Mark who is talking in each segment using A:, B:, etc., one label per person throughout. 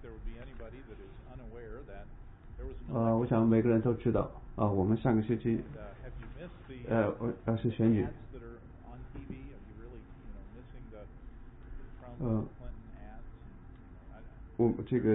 A: 我想每个人都知道我们上个星期是选举我这个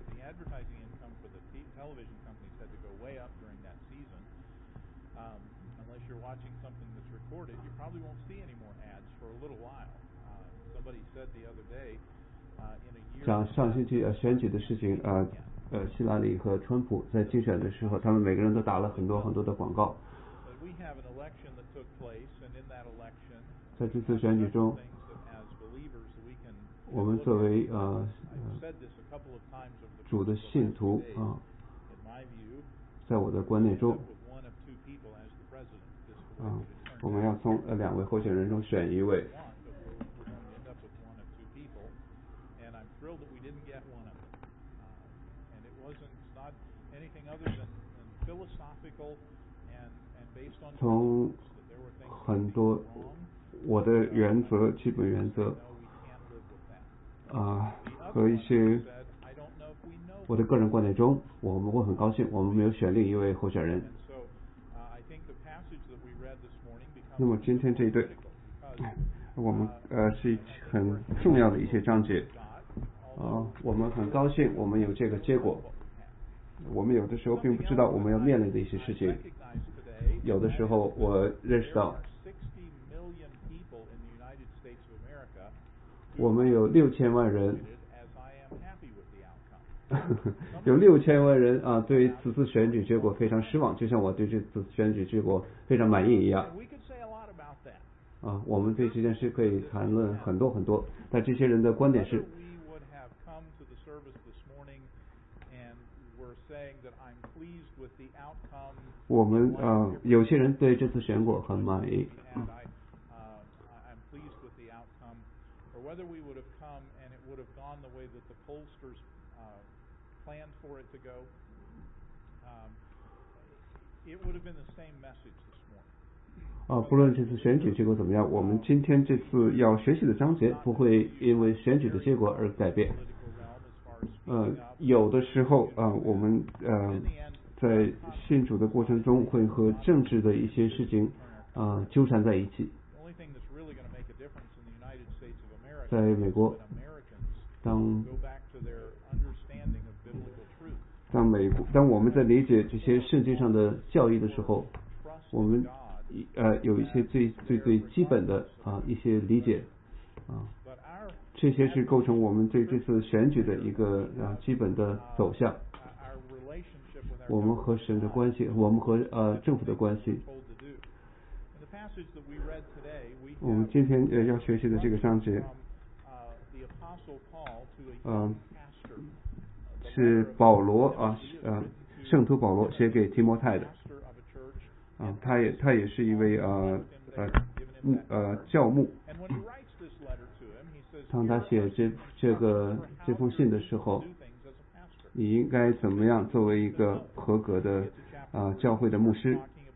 A: 讲上星期选举的事情希拉里和川普在竞选的时候，他们每个人都打了很多很多的广告。在这次选举中，我们作为主的信徒在我的观念中我们要从2位候选人中选一位。从很多我的原则基本原则和一些我的个人观点中，我们会很高兴我们没有选另一位候选人。那么今天这一对我们是很重要的一些章节我们很高兴我们有这个结果。我们有的时候并不知道我们要面临的一些事情，有的时候我认识到我们有6000万人有6000万人对此次选举结果非常失望，就像我对这次选举结果非常满意一样我们对这件事可以谈论很多很多，但这些人的观点是我们有些人对这次选果很满意不论这次选举结果怎么样，我们今天这次要学习的章节不会因为选举的结果而改变有的时候我们在信主的过程中会和政治的一些事情纠缠在一起。在美国当我们在理解这些圣经上的教义的时候，我们有一些最基本的一些理解这些是构成我们对这次选举的一个基本的走向。我们和神的关系，我们和政府的关系。我们今天要学习的这个章节是保罗圣徒保罗写给提摩太的他也是一位教牧。当他写这封信的时候，你应该怎么样作为一个合格的教会的牧师。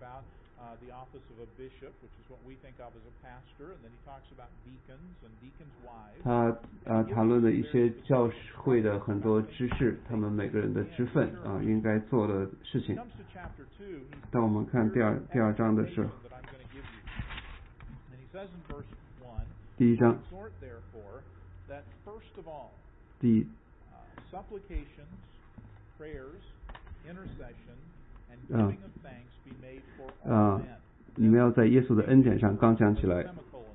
A: 他谈论了一些教会的很多知识，他们每个人的职分应该做的事情。当我们看第二章的时候，第1章你们要在耶稣的恩典上刚强起来。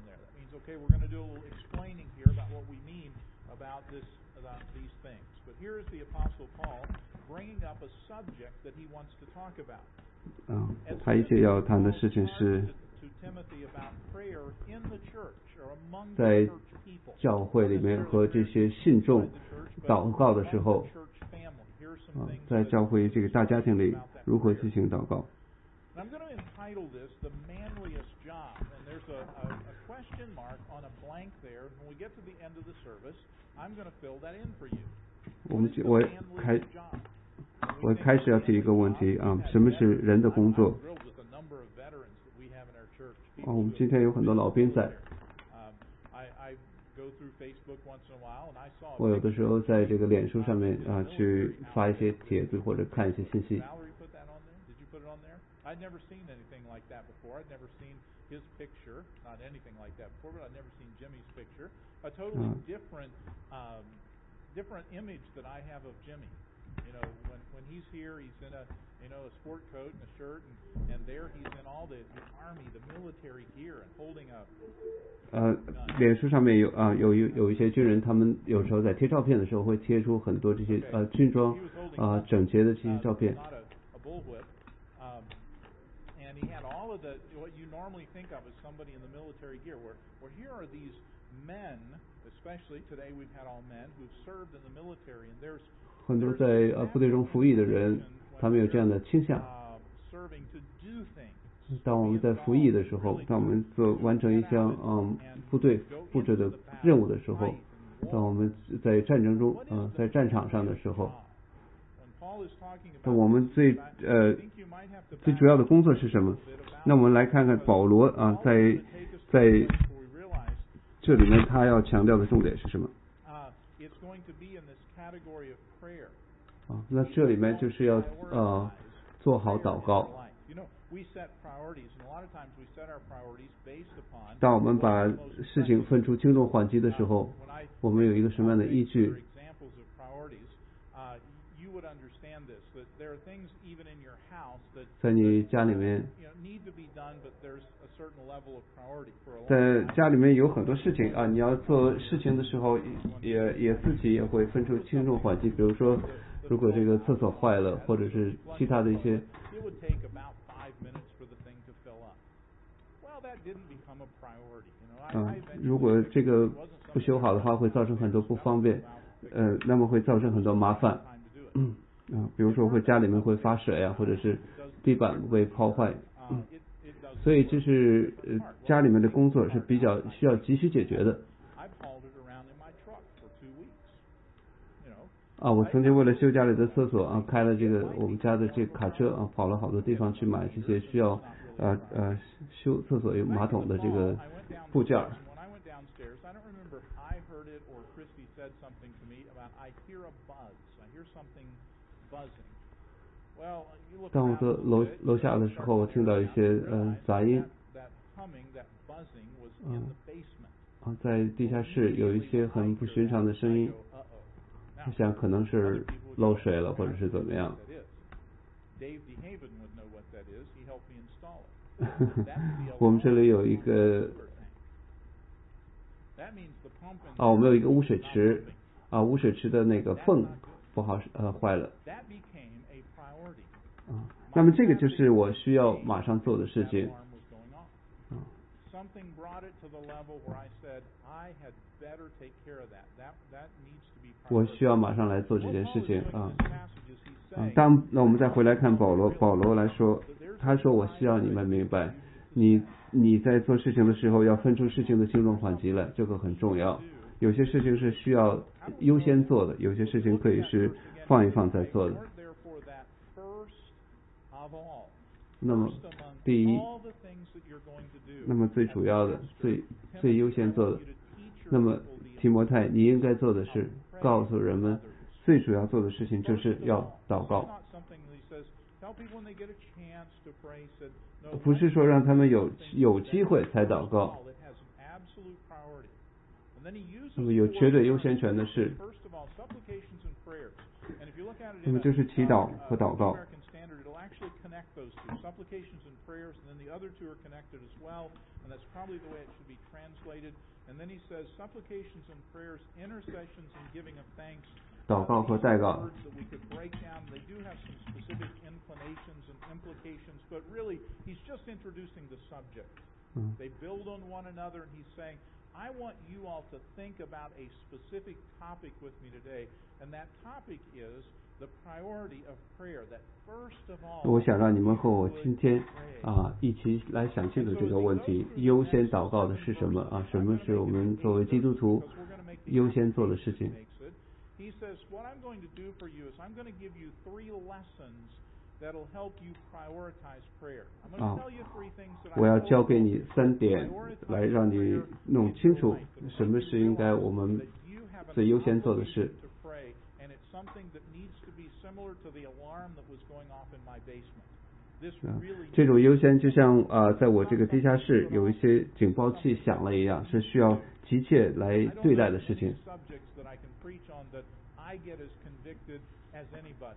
A: 他一切要谈的事情是在教会里面和这些信众祷告的时候在教会这个大家庭里如何进行祷告。我开始要提一个问题什么是人的工作？我们今天有很多老兵在。 我有的时候在这个脸书上面去发一些帖子或者看一些信息。
B: I'd never seen anything like that before. I'd never seen his picture, not anything like that before, but I'd never seen Jimmy's picture. A totally different image that I have of Jimmy. You know, when he's here, he's in a sport coat and a shirt, and there he's in all the army, the military gear, and holding a.
A: 脸书上面有一些军人，他们有时候在贴照片的时候会贴出很多这些军装整洁的这些照片。
B: And he had all of what you normally think of as somebody in the military gear. Where here are these men, especially today we've had all men who've served in the military, and there's
A: 很多在部队中服役的人，他们有这样的倾向。
B: serving to do things.
A: 当我们在服役的时候，当我们完成一项部队布置的任务的时候，当我们在战争中在战场上的时候，我们最主要的工作是什么？那我们来看看保罗在这里面他要强调的重点是什么？那这里面就是要做好祷告。当我们把事情分出轻重缓急的时候，我们有一个什么样的依据？在你家里面，在家里面有很多事情你要做事情的时候，也自己也会分出轻重缓急。比如说，如果这个厕所坏了，或者是其他的一些。如果这个不修好的话，会造成很多不方便，那么会造成很多麻烦。比如说家里面会发水或者是地板被泡坏，所以这是家里面的工作是比较需要急需解决的。我曾经为了修家里的厕所开了我们家的这个卡车跑了好多地方去买这些需要修厕所有马桶的这个部件。当我在楼下的时候，我听到一些杂音。在地下室有一些很不寻常的声音，我想可能是漏水了，或者是怎么样。我们这里有一个我们有一个污水池污水池的那个缝不好坏了。那么这个就是我需要马上做的事情。我需要马上来做这件事情那我们再回来看保罗来说，他说我需要你们明白，你在做事情的时候要分出事情的轻重缓急来，这个很重要。有些事情是需要优先做的，有些事情可以是放一放再做的。那么第一，那么最主要的最优先做的，那么提摩太你应该做的是告诉人们最主要做的事情就是要祷告，不是说让他们有机会才祷告。那么有绝对优先权的是，那么就是祈祷和祷告。Supplications and prayers, and then the other two are connected as well, and that's probably the way it should be translated. And then he says supplications and prayers, intercessions and giving of thanks. 祷告和代祷。Words that we could break down. They do have some specific inclinations and implications, but really he's just introducing the subject. They build on one another, and he's saying, I want you all to think about a specific topic with me today, and that topic is the priority of prayer. That first of all, 我想让你们和我今天一起来想清楚这个问题：优先祷告的是什么什么是我们作为基督徒优先做的事情？ He says, what I'm going to do for you is I'm going to give you 3 lessons
B: that'll help you prioritize prayer. I'm going to tell you 3 things that I
A: 我要
B: hope
A: 教给你3点，来让你弄清楚什么是应该我们
B: that you have
A: 最
B: an
A: 优先做的
B: obligation
A: 事。
B: to pray, and it's something that needs to be similar to the alarm that was going off in my basement. This really
A: 这种优先就像在我这个地下室有一些警报器响了一样，是需要急切来对待的事情。
B: subjects that I can preach on that I get as convicted as anybody.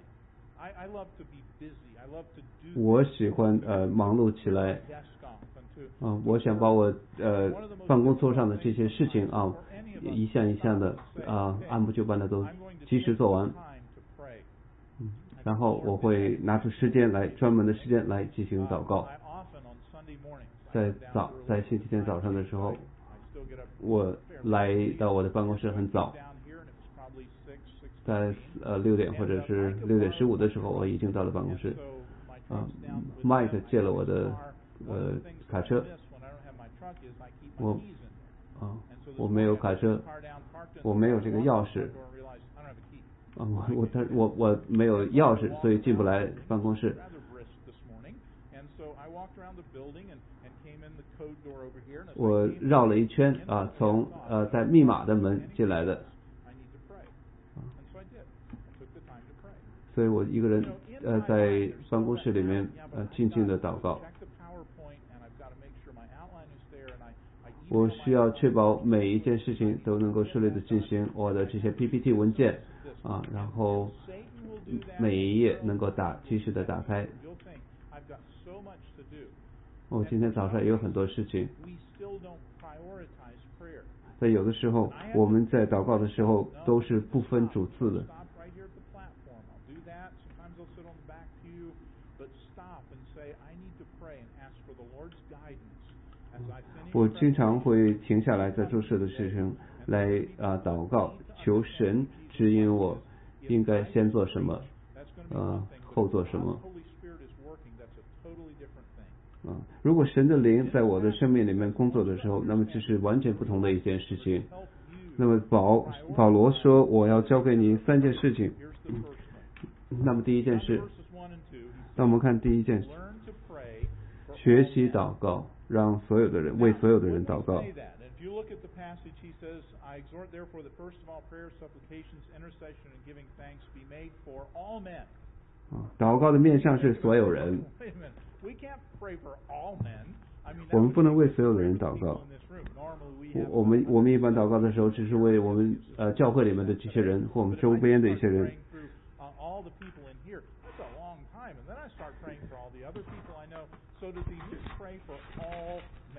B: I love to be busy. I love to do
A: 我喜欢忙碌起来，
B: desk off and to
A: 我想把我办公桌上的这些事情一项一项的按部就班的都及时做完，
B: time to pray.
A: 然后我会拿出时间来专门的时间来进行祷告。
B: I often on Sunday mornings
A: 在星期天早上的时候，
B: I still get up
A: 我来到我的办公室很早，
B: down here and it was probably 6, 6:15.
A: 在6点或者是6点15的时候，我已经到了办公室。
B: So my truck's down with
A: Mike 借了我的
B: one of the things
A: 卡
B: that I
A: 车，
B: miss when I don't have my truck is I keep my
A: 我
B: keys in there. And so this
A: 我没有
B: morning
A: 卡
B: I put
A: 车
B: the car down, parked in
A: 我没有这个
B: the
A: 钥
B: front
A: 匙
B: door and realized I don't have a key.
A: 我没有钥匙，所以进不来办公室。
B: Rather brisk this morning, and so I walked around the building and came in the code door over here. And as
A: 我
B: I came
A: 绕了一圈从在密码的门进来的，
B: I need to pray, and so I did. I took the time to pray.
A: 所以我一个人在办公室里面静静的祷告。
B: Check the PowerPoint, and I've got to make sure my outline is there, and I
A: 我
B: email
A: 需要确保每一件事情都能够顺利的进行，我的这些 PPT 文件然后
B: Satan will do that.
A: 每一页能够及时的打开。
B: You'll think I've got so much to do.
A: 我今天早上也有很多事情，
B: We still don't prioritize prayer.
A: 在有的时候我们在祷告的时候都是不分主次的。
B: Stop right here at the platform. I'll do that. Sometimes I'll sit on the back pew, but stop and say, I need to pray and ask for the Lord's guidance as I finish.
A: 我经常会停下来在做事的事情来祷告，求神指引我应该先做什么，
B: That's going to be one thing.
A: 后做什么。
B: Holy Spirit is working. That's a totally different thing.
A: 如果神的灵在我的生命里面工作的时候，那么这是完全不同的一件事情。
B: Help you.
A: 那么保罗说，我要教给你3件事情。
B: Here's the first one.
A: 那么第一件事，
B: Verses 1 and 2. He
A: 那我们看第一件事，
B: learn to pray for
A: 学习祷告，让所有的人为所有的人祷告
B: Say。that. And if you look at the passage, he says, I exhort therefore that first of all prayers, supplications, intercession, and giving thanks be made for all men.
A: 祷告的面向是所有人，
B: Wait a minute. We can't pray for all men. I mean,
A: 我们不能为所有的人祷告。
B: in this room. Normally we have
A: 我们一般祷告的时候，只是为我们教会里面的这些人或我们周边的一些人。
B: praying through all the people in here. That's a long time. And then I start praying for all the other people I know. So does he mean pray for all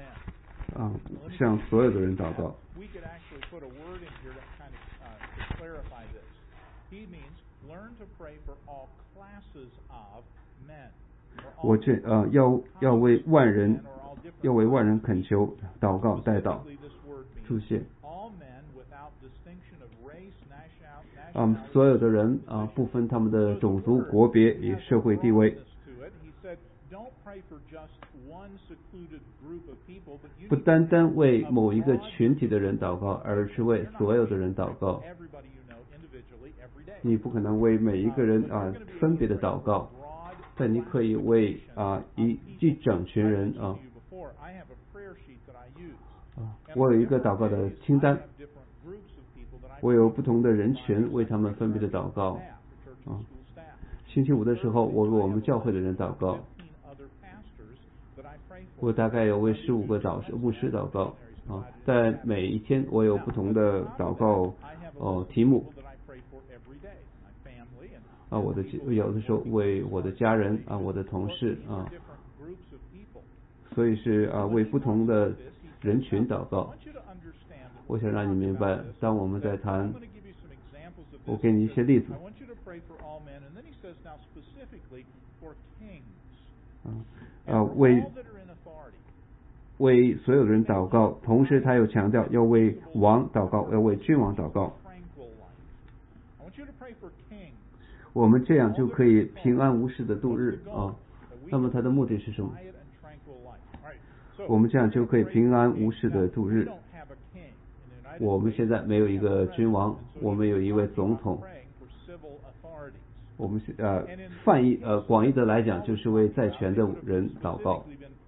B: men?
A: 向所有的人祷告。
B: We could actually put a word in here that kind of to clarify this. He means learn to pray for all classes of men.
A: 我要为万人恳求、祷告、代祷、祝谢。
B: All men without distinction of race, nationality.
A: 所有的人不分他们的种族、国别与社会地位。
B: He said, don't pray for just one secluded group of people, but you
A: 不单单为某一个群体的人祷告，而是为所有的人祷告。
B: everybody you know individually every day.
A: 你不可能为每一个人分别的祷告，但你可以为一整群人
B: I have a prayer sheet that I use.
A: 我有一个祷告的清单，
B: I have different groups of people that I
A: 我有不同的人群为他们分别的祷告。
B: staff, for church and school staff.
A: 星期五的时候，我为我们教会的人祷告。
B: 15 other pastors that I pray for.
A: 我大概有为15个牧师祷告在每一天我有不同的祷告题目
B: That I pray for every day. My family and
A: 我的有的时候为我的家人我的同事
B: different groups of people.
A: 所以是为不同的人群祷
B: I
A: 告。
B: want you to understand that
A: 我想让你明白，当我们在谈
B: I'm going to give you some examples of
A: 我
B: this.
A: 给你一些例子
B: I want you to pray for all men, and then he says now specifically for kings.
A: 为
B: All that are in authority.
A: 为所有人祷告，同时他又强调要为王祷告，要为君王祷告。
B: Tranquil life. I want you to pray for kings.
A: 我们这样就可以平安无事的度日
B: That we
A: 那么他的目的是什么？
B: quiet and tranquil life. All right. So
A: 我们这样就可以平安无事的度
B: we
A: 日。
B: don't have a king in the United
A: 我们现在没有一个君王，我们有一位总统。
B: Praying for civil authorities.
A: 我们泛义广义的来讲，就是为在权的人祷告。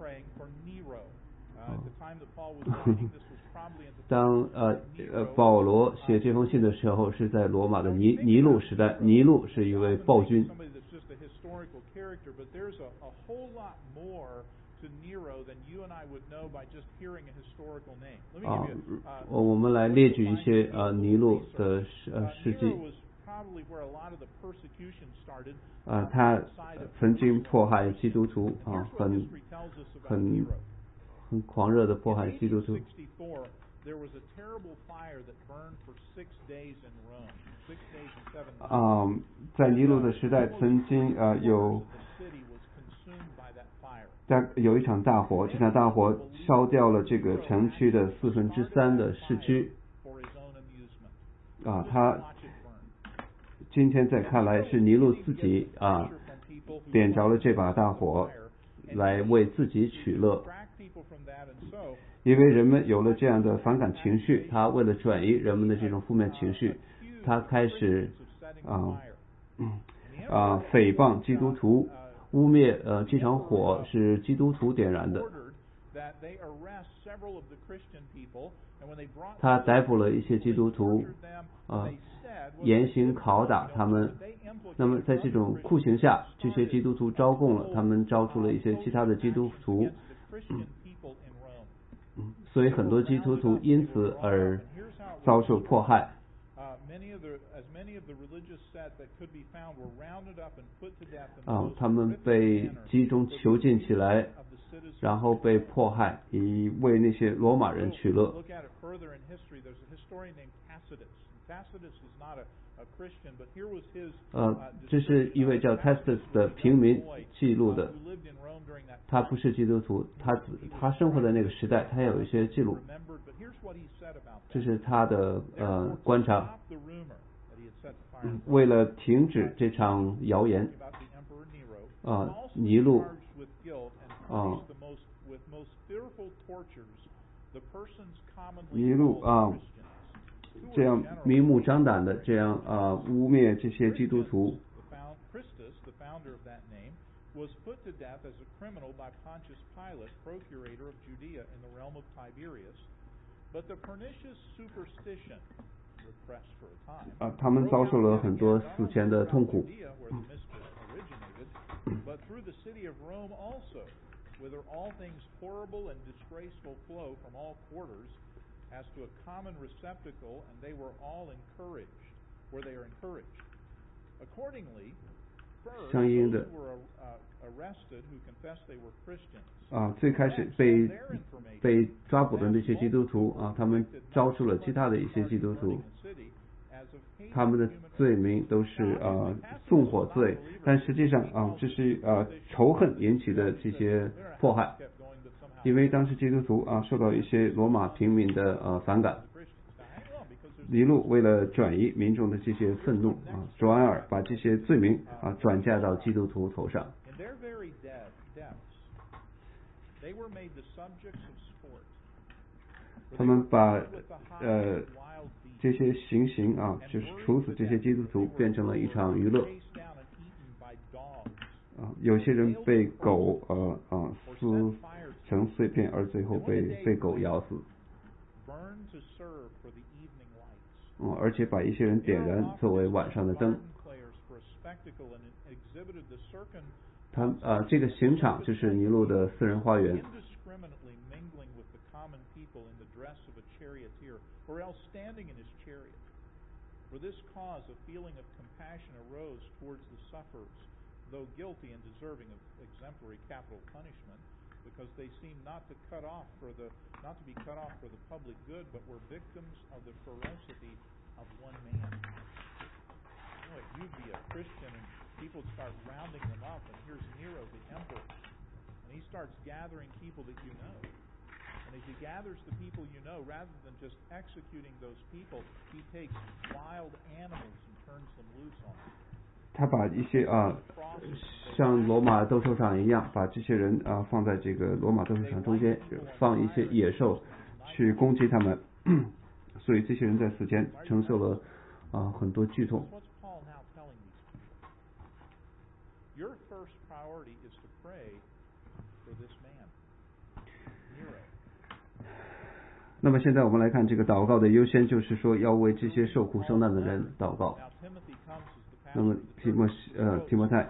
A: 当保罗写这封信的时候，是在罗马的尼禄时代。尼禄是一位暴君。我们来列举一些尼禄的事迹。他曾经迫害基督徒很狂热的迫害基督徒。在尼禄的时代，曾经有一场大火，这场大火烧掉了这个城区的3/4的市区。他今天在看来是尼禄自己点着了这把大火，来为自己取乐。因为人们有了这样的反感情绪，他为了转移人们的这种负面情绪，他开始诽谤基督徒，污蔑这场火是基督徒点燃的。他逮捕了一些基督徒，严刑拷打他们。那么在这种酷刑下，这些基督徒招供了，他们招出了一些其他的基督徒。所以很多基督徒因此而遭受迫害。他们被集中囚禁起来，然后被迫害，以为那些罗马人取乐。这是一位叫 Tacitus 的平民记录的，他不是基督徒，他生活在那个时代，他有一些记录。这是他的观察。为了停止这场谣言，尼禄这样明目张胆的这样污蔑这些基督徒。Was put to death as a criminal by Pontius Pilate, procurator of Judea in the realm of Tiberias, but the pernicious superstition repressed for a time. 他们遭受了很多死前的痛苦。But through the city of Rome also, whither all things horrible and disgraceful flow from all quarters, as to a common receptacle, and they were all encouraged, where they are encouraged. Accordingly, 相应的最开始被抓捕的那些基督徒他们招出了其他的一些基督徒，他们的罪名都是纵火罪，但实际上这是仇恨引起的这些迫害，因为当时基督徒受到一些罗马平民的反感。尼禄为了转移民众的这些愤怒转而把这些罪名转嫁到基督徒头上。他们把这些行刑就是处死这些基督徒变成了一场娱乐。有些人被狗撕成碎片，而最后被狗咬死。而且把一些人点燃作为晚上的灯。这个刑场就是尼禄的私人花园。Because they seem not to be cut off for the public good, but were victims of the ferocity of one man. You know, you'd be a Christian and people start rounding them up, and here's Nero, the emperor, and he starts gathering people that you know. And as he gathers the people you know, rather than just executing those people, he takes wild animals and turns them loose on them. 他把一些像罗马斗兽场一样，把这些人放在这个罗马斗兽场中间，放一些野兽去攻击他们，所以这些人在死前承受了很多剧痛。
B: Your first priority is to pray for this man, Nero.
A: 那么现在我们来看这个祷告的优先，就是说要为这些受苦受难的人祷告。那么提摩太，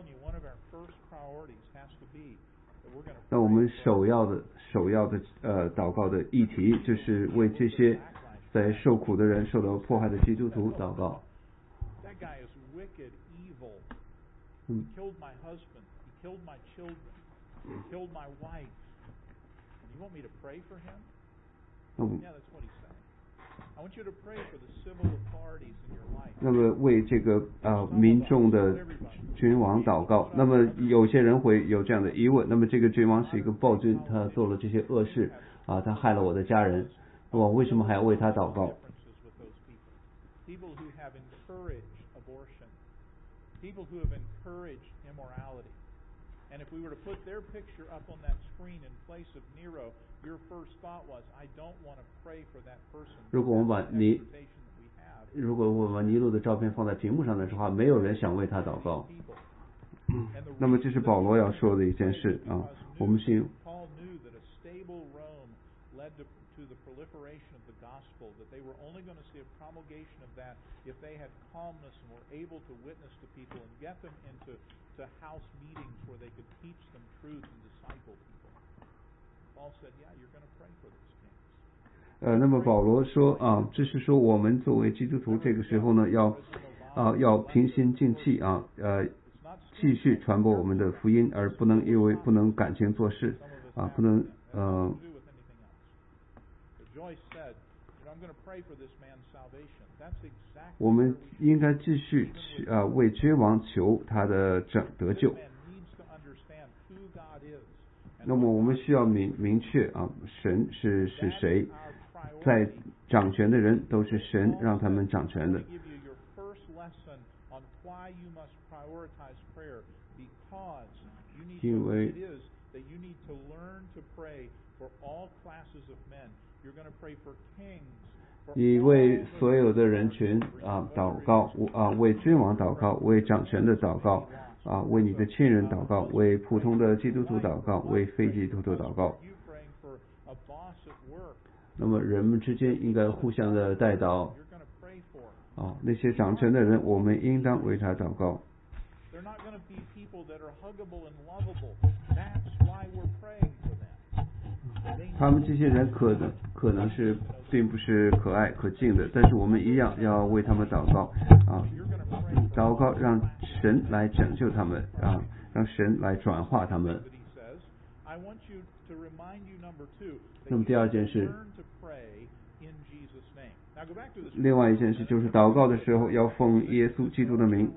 A: 那我们首要的祷告的议题就是为这些在受苦的人、受到迫害的基督徒祷告。那么为这个民众的君王祷告。那么有些人会有这样的疑问，那么这个君王是一个暴君，他做了这些恶事啊，他害了我的家人，我为什么还要为他祷告
B: ？People who have encouraged immorality. And if we were to put their picture up on that screen in place of Nero, your first thought was, I don't want to pray for that person.
A: 如果我们把尼禄的照片放在屏幕上的话，没有人想为他祷告。那么这是保罗要说的一件事啊，我们是。
B: To the proliferation of the gospel, that they were only going to see a promulgation of that if they had calmness and were able to witness to people and get them into house meetings where they could teach them truth and disciple people. Paul said, yeah, you're going to pray for these things.
A: 那么保罗说啊，这是说我们作为基督徒这个时候呢，要平心静气啊，继续传播我们的福音，而不能因为不能感情做事啊，不能我们应该继续为君王求他的得救。那么我们需要明确啊，神是谁，在掌权的人都是神让他们掌权的。因为你为所有的人群祷告为君王祷告，为掌权的祷告为你的亲人祷告，为普通的基督徒祷告，为非基督徒祷告。那么人们之间应该互相的代祷那些掌权的人，我们应当为他祷告。他们这些人可能是并不是可爱可敬的，但是我们一样要为他们祷告祷告让神来拯救他们让神来转化他们。那么第二件事，另外一件事就是祷告的时候要奉耶稣基督的名。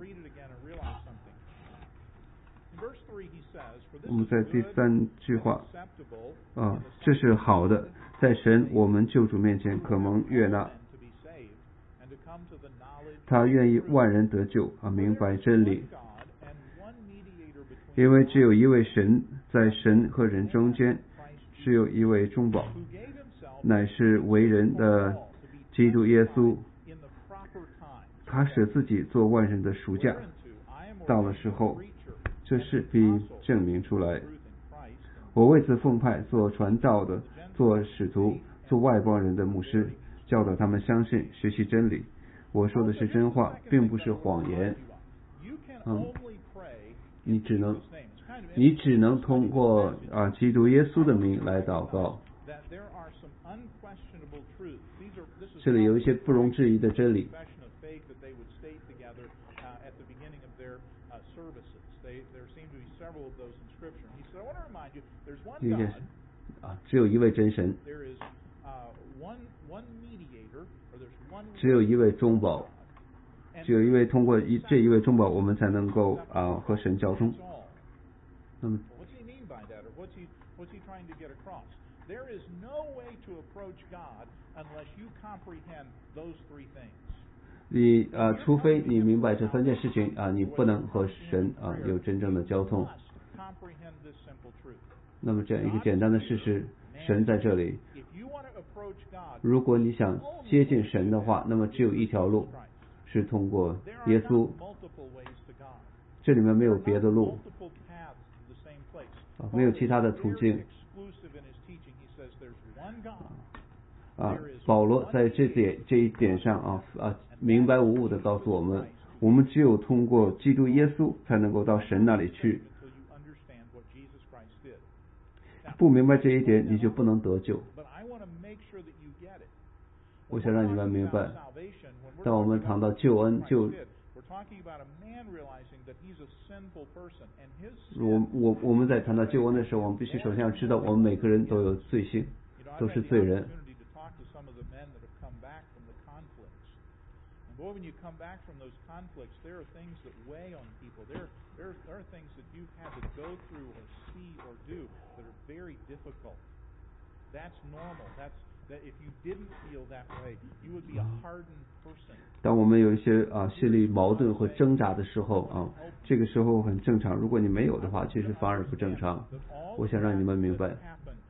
A: 我们在第3句话这是好的，在神我们救主面前可蒙悦纳，他愿意万人得救明白真理。因为只有一位神，在神和人中间只有一位中保，乃是为人的基督耶稣，他使自己做万人的赎价，到了时候这事必证明出来。我为此奉派做传道的，做使徒，做外邦人的牧师，教导他们相信，学习真理。我说的是真话，并不是谎言。你只能通过基督耶稣的名来祷告。这里有一些不容置疑的真理。只有一位真神，只有一位中保，只有一位通过这一位中保，我们才能够和神交通。那么你除非你明白这3件事情你不能和神有真正的交通。那么这样一个简单的事实，神在这里。如果你想接近神的话，那么只有一条路，是通过耶稣。 这里面没有别的路
B: multiple paths to the same place.
A: 没有其他的途径
B: Exclusive in his teaching, he says there's one God.
A: 保罗在这一点上明白无误的告诉我们，我们只有通过基督耶稣才能够到神那里去。不明白这一点，你就不能得救。我想让你们明白，当我们谈到救恩，我们在谈到救恩的时候，我们必须首先要知道，我们每个人都有罪性，都是罪人。
B: Boy, when you come back from those conflicts, there are things that weigh on people. There are things that you've had to go through or see or do that are very difficult. That's normal. That if you didn't feel that way, you would be a hardened person.
A: 当我们有一些心理矛盾和挣扎的时候这个时候很正常。如果你没有的话，其实反而不正常。我想让你们明白。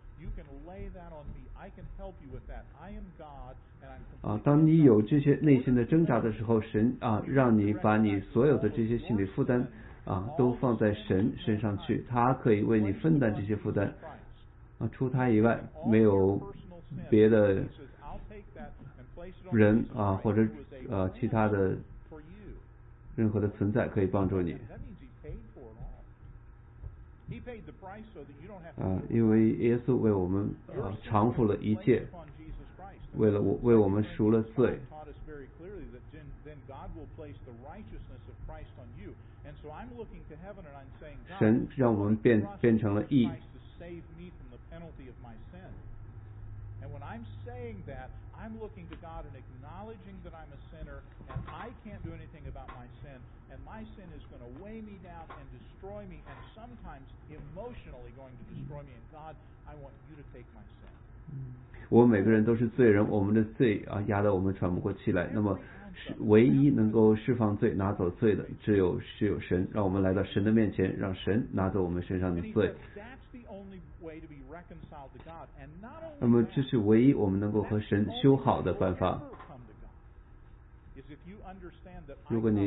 A: 当你有这些内心的挣扎的时候，神让你把你所有的这些心理负担都放在神身上去，他可以为你分担这些负担除他以外没有别的人或者其他的任何的存在可以帮助你因为耶稣为我们偿付了一切，为我们赎了罪。神让我们变成了义。
B: And when I'm saying that, I'm looking to God and acknowledging that I'm a sinner and I can't do anything about my sin, and my sin is going to weigh me down and destroy me, and sometimes emotionally going to destroy me. And God, I want you to take my sin.
A: 我们每个人都是罪人，我们的罪压得我们喘不过气来。那么唯一能够释放罪、拿走罪的，只有神。让我们来到神的面前，让神拿走我们身上的罪。那么这是唯一我们能够和神修好的办法。如果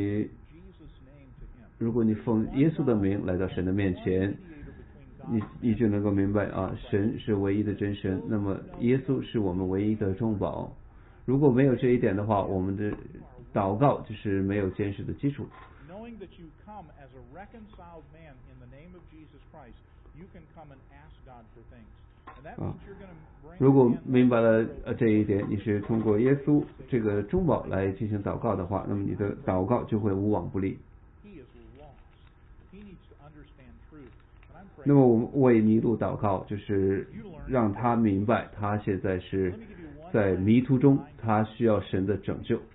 A: 你奉耶稣的名来到神的面前，你就能够明白神是唯一的真神，那么耶稣是我们唯一的中保。如果没有这一点的话，我们的祷告就是没有坚实的基础。如果明白了这一点，你是通过耶稣这个中保来进行祷告的话，那么你的祷告就会无往不利。那么我们为尼禄祷告，就是让他明白他现在是在迷途中，他需要神的拯救。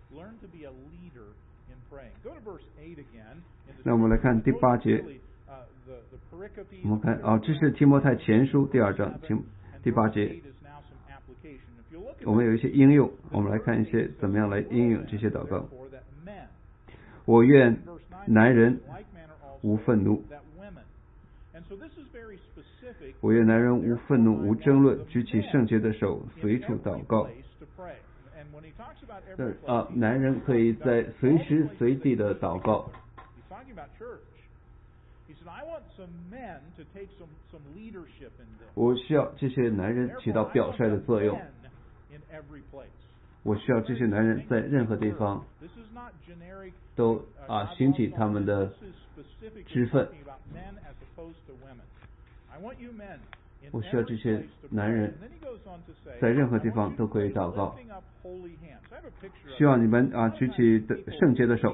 A: 那我们来看第8节，我们看这是提摩太前书第2章第8节，我们有一些应用，我们来看一些怎么样来应用这些祷告。我愿男人无愤怒，我愿男人无愤怒无争论，举起圣洁的手，随处祷告。男人可以在随时随地的祷告。我需要这些男人起到表率的作用。我需要这些男人在任何地方都兴起他们的职分。我需要这些男人在任何地方都可以祷告。希望你们举起圣洁的手。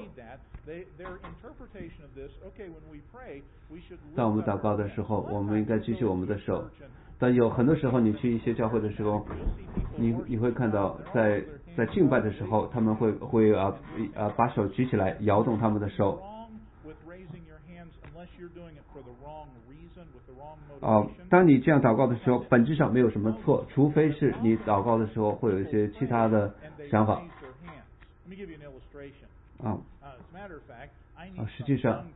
A: 当我们祷告的时候，我们应该举起我们的手。但有很多时候，你去一些教会的时候，你会看到在敬拜的时候，他们会把手举起来，摇动他们的手。当你这样祷告的时候，本质上没有什么错，除非是你祷告的时候会有一些其他的想法。实际上，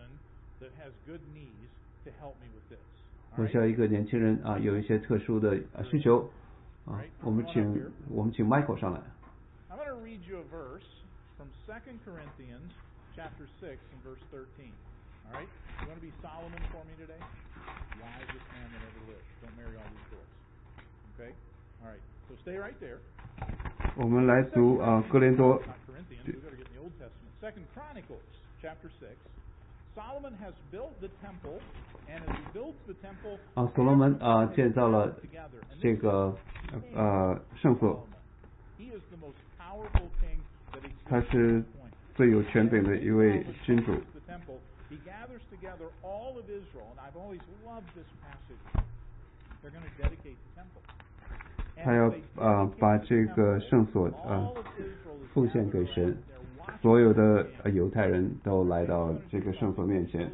A: 我需要一个年轻人有一些特殊的需求我们请 Michael 上来。
B: I'm going to read you a verse from 2 Corinthians chapter 6 and verse 13. All right? You want to be Solomon for me today? Wisest man that ever lived. Don't marry all these girls. Okay? All right. So stay right there.
A: 我们来读哥林多
B: Not Corinthians. We better get in the Old Testament. 2 Chronicles chapter 6. Solomon has built the temple, and as he builds the temple,
A: 所罗门建造了这个圣所，
B: he is the most powerful king that exists
A: 他是
B: at that point.
A: 最有权柄的一位君主。
B: The temple, he gathers together all of Israel, and I've always loved this passage. They're going to dedicate the temple.
A: 他要把这个圣所奉献给神，所有的犹太人都来到这个圣所面前。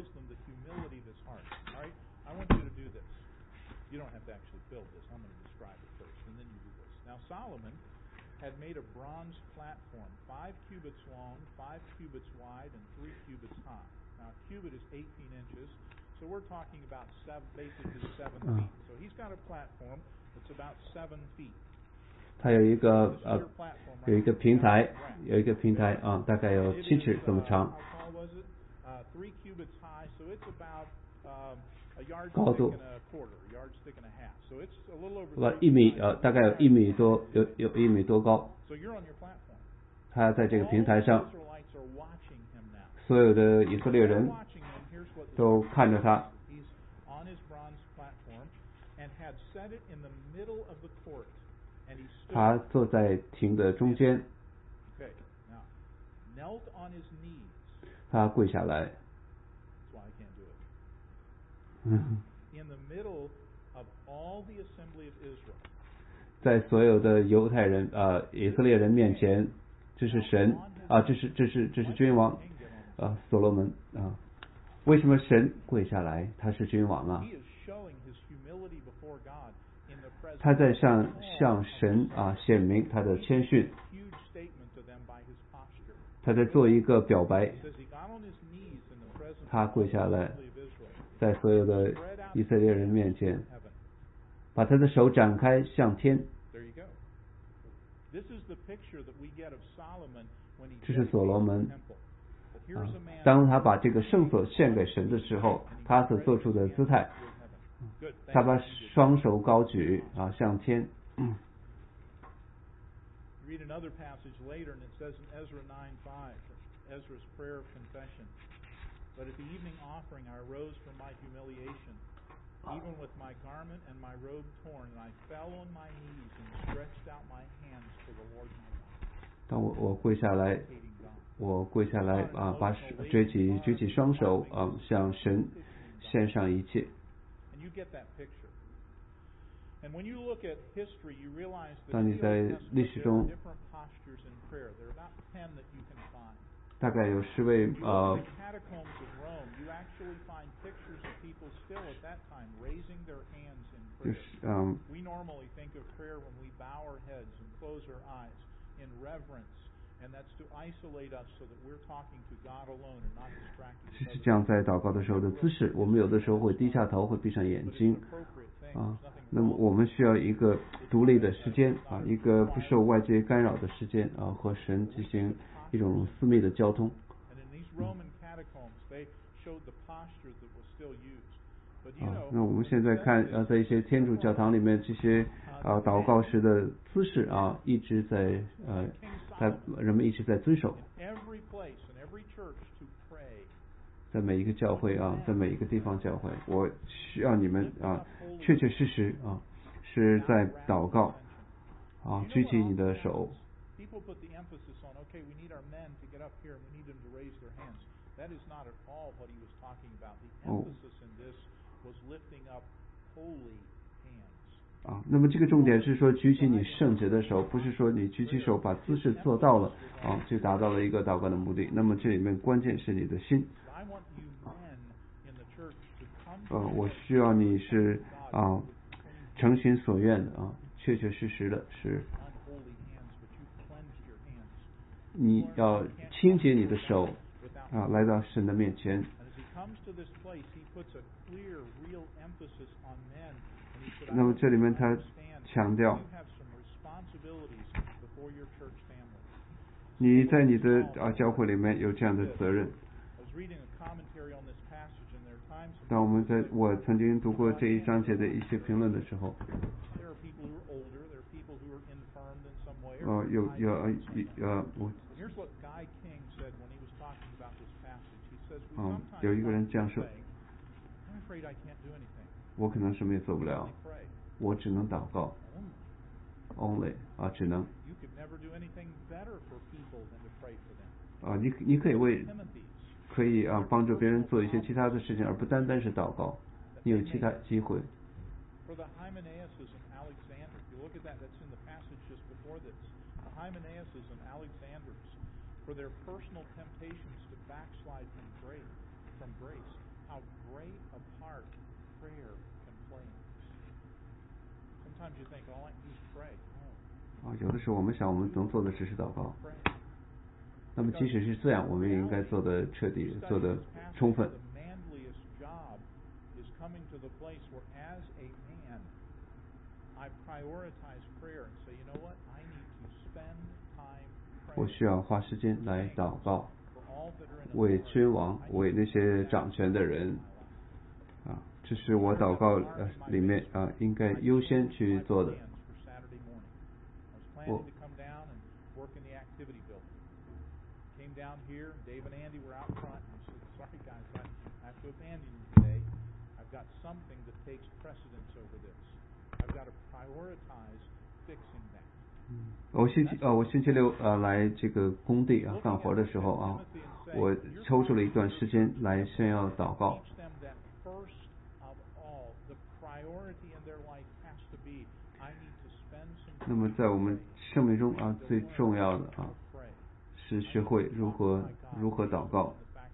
B: Solomon had made a bronze platform 5 cubits long, 5 cubits wide, and 3 cubits high. Now, a cubit is 18 inches, so we're talking about basically 7 feet. So he's got a platform that's about 7 feet.
A: 它有一个平台，大概有7尺这么长。
B: 3 cubits high, so it's about a yard
A: 高
B: thick
A: 度
B: and a quarter, a yard thick and a half. So it's a little over
A: 1米大概有1米多，有1米多高。
B: So you're on your platform.
A: 他在这个平台上，
B: Israelites are watching him now.
A: 所有的以色列人
B: Watching him, here's what
A: 都看着他。
B: he's on his bronze platform and had set it in the middle of the court. And he stood.
A: 他坐在亭的中间，
B: Okay, now knelt on his knees.
A: 他跪下来。
B: That's why I can't do it. In the middle of all the assembly of Israel.
A: 在所有的犹太人以色列人面前，这是神这是君王所罗门为什么神跪下来？他是君王啊。
B: He is showing his humility before God in the presence.
A: 他在向神显明他的谦逊。
B: Huge statement to them by his posture.
A: 他在做一个表白。
B: It says he got on his knees in the presence
A: 他
B: of
A: 跪
B: the
A: 下来，
B: assembly of Israel.
A: 在所有的以色列人面前，
B: Heaven.
A: 把他的手展开向天。
B: There you go. This is the picture that we get of Solomon when he
A: 这是所罗门
B: dedicated the temple. But here's a man
A: 当他把这个圣所献给神的时候，他所做出的姿态，
B: Good.
A: 他
B: Thank
A: 把
B: you.
A: 双手高举向天。
B: Read another passage later, and it says in Ezra 9:5, Ezra's prayer of confession. But at the evening offering I arose from my humiliation, even with my garment and my robe torn, and I fell on my knees and stretched out my hands to the Lord my God.
A: 当我跪下来，
B: Hating God.
A: 我跪下来举起双手向神献上一切。
B: And you get that picture. And when you look at history, you realize that
A: 当
B: in
A: 你
B: the
A: 在
B: Old
A: 历
B: Testament
A: 史
B: there
A: 中
B: are different postures in prayer. There are about 10 that you can find.
A: 大概有10位
B: In the catacombs of Rome, you actually find pictures of people still at that time raising their hands in
A: 就
B: prayer.
A: 是
B: We normally think of prayer when we bow our heads and close our eyes in reverence, and that's to isolate us so that we're talking to God alone and not distracted
A: 是
B: with other
A: 这样在祷告的时候的姿势。我们有的时候会低下头，会闭上眼
B: But it's
A: 睛
B: an appropriate thing. There's nothing
A: 那么
B: wrong
A: 我们需要一个独立的时间一个不受外界干扰的时间和神进行一种私密的交通。
B: And in these Roman catacombs, they showed the posture that was still used. But you know,
A: 那我们现在看在一些天主教堂里面，这些祷告时的姿势一直在人们一直在遵守。
B: every place and every church to pray.
A: 在每一个教会在每一个地方教会，我需要你们确确实实是在祷告举起你的手。
B: People put the emphasis on, okay, we need our men to get up here and we need them to raise their hands. That is not at all what he was talking about. The emphasis in this was lifting up holy hands.
A: 那么这个重点是说举起你圣洁的手，不是说你举起手把姿势做到了就达到了一个祷告的目的。那么这里面关键是你的心。
B: I want you men in the church to come
A: 我需要你是诚心所愿的确确实实的是
B: unholy hands, but you cleanse your hands.
A: 你要清洁你的手来到神的面前。
B: And as he comes to this place, he puts a clear, real emphasis on men. And he said,
A: 那么这里面他
B: understand
A: 强调
B: you have some responsibilities before your church family.
A: 你在你的教会里面有这样的责任。
B: I was
A: 当我曾经读过这一章节的一些评论的时候，有一个人这样说，我可能什么也做不了，我只能祷告 ，only 只能你可以帮助别人做一些其他的事情，而不单单是祷告，你有其他机会。
B: For the Hymenaeus and Alexander, if you look at that, that's in the passage just before this. The Hymenaeus and Alexanders, for their personal temptations to backslide from grace, how great a part prayer can play in this. Sometimes you think, all I do is pray.
A: 有的时候我们想，我们能做的只是祷告。那么即使是这样，我们也应该做得彻底，做得充分。Coming to the place where, as a man, I prioritize prayer and say, you know what, I need to spend time praying. 我需要花时间来祷告，为君王，为那些掌权的人，这是我祷告里面应该优先去做的。我 Came down here, Dave and Andy were out front, and I said, sorry guys, I have to abandon you today. I've got something that takes precedence over this. I've got to prioritize fixing that. 我星期六来这个工地干活的时候我抽出了一段时间来先要祷告。那么在我们生命中最重要的是学会如何祷告。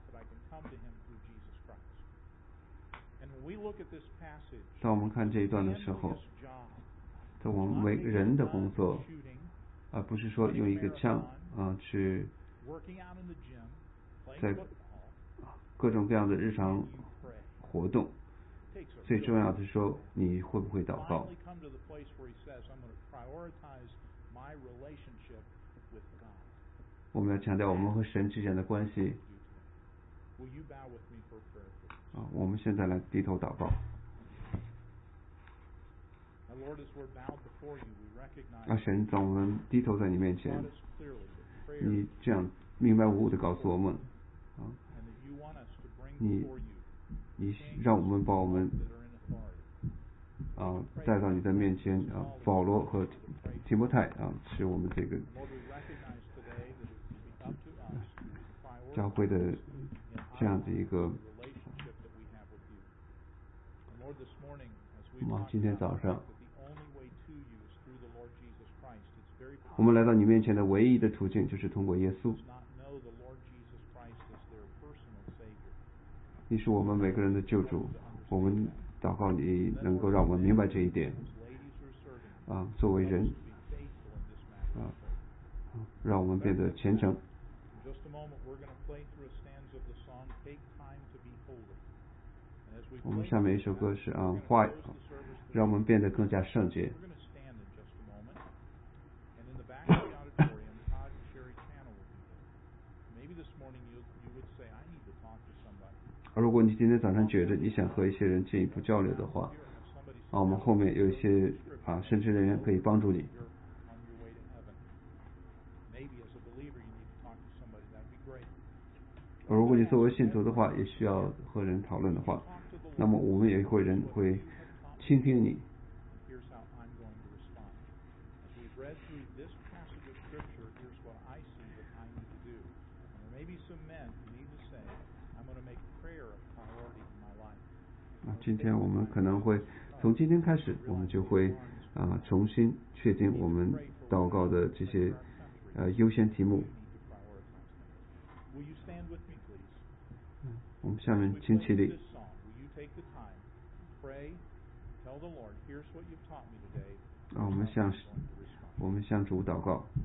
A: 当我们看这一段的时候，在我们每个人的工作，而不是说用一个枪去在各种各样的日常活动，最重要的是说你会不会祷告。我们要强调我们和神之间的关系。我们现在来低头祷告。神，当我们低头在你面前，你这样明白无误的告诉我们，你让我们把我们带到你的面前保罗和提摩太是我们这个教会的这样的一个今天早上我们来到你面前的唯一的途径就是通过耶稣。你是我们每个人的救主，我们祷告你能够让我们明白这一点作为人让我们变得虔诚。我们下面一首歌是Why， 让我们变得更加圣洁。如果你今天早上觉得你想和一些人进一步交流的话，我们后面有一些神职人员可以帮助你。如果你作为信徒的话，也需要和人讨论的话，那么我们也会人会倾听你。今天我们可能会从今天开始，我们就会重新确定我们祷告的这些优先题目。我们下面请起立。我们向主祷告。